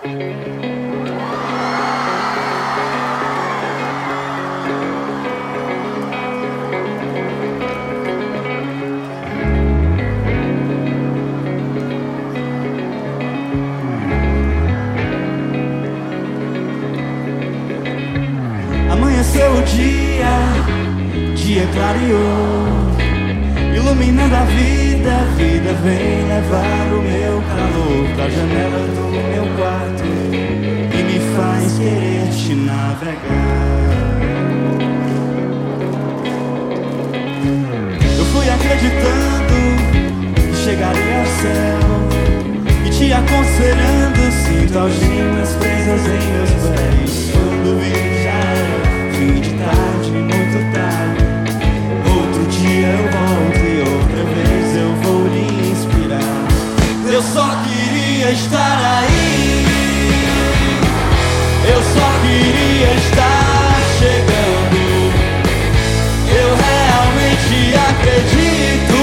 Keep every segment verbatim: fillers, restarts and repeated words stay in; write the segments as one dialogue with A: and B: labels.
A: Amanheceu o dia, dia clareou, iluminando a vida, a vida vem levar o meu calor pra janela do meu quarto e me faz querer te navegar. Eu fui acreditando que chegaria ao céu e te aconselhando, sinto algemas presas em meus pés. Quando vi já era fim de tarde, muito tarde. Outro dia eu volto e outra vez eu vou lhe inspirar. Eu só queria estar aí, eu só queria estar chegando. Eu realmente acredito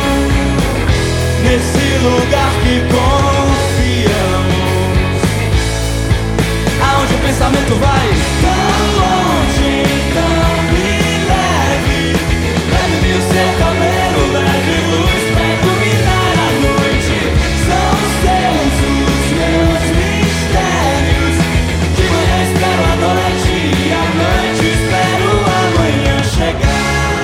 A: nesse lugar que confiamos, aonde o pensamento vai tão longe, então me leve, leve-me o seu cabelo, leve luz pra iluminar a noite. São seus os meus mistérios, de manhã espero a noite e à noite espero amanhã chegar.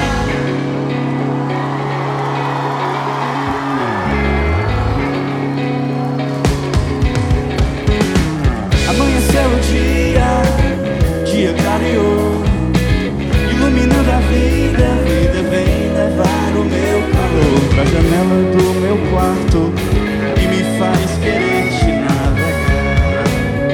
A: Amanheceu o dia, dia clareou, iluminando a vida, a vida vem levar o meu calor pra janela do meu quarto e me faz querer te navegar.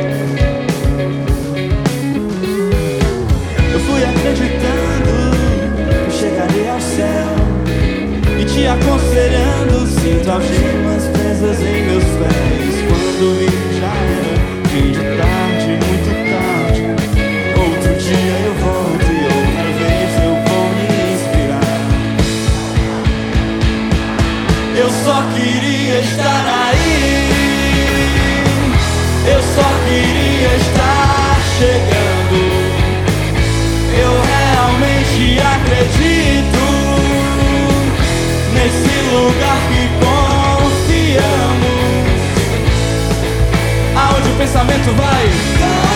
A: Eu fui acreditando que chegarei ao céu e te aconselhando, sinto algemas presas em meus pés. Quando vi já era fim de tarde, muito tarde. Outro dia eu volto e outra vez eu vou me inspirar. Eu só queria estar aí, eu só queria estar chegando. Eu realmente acredito nesse lugar que confiamos, aonde o pensamento vai.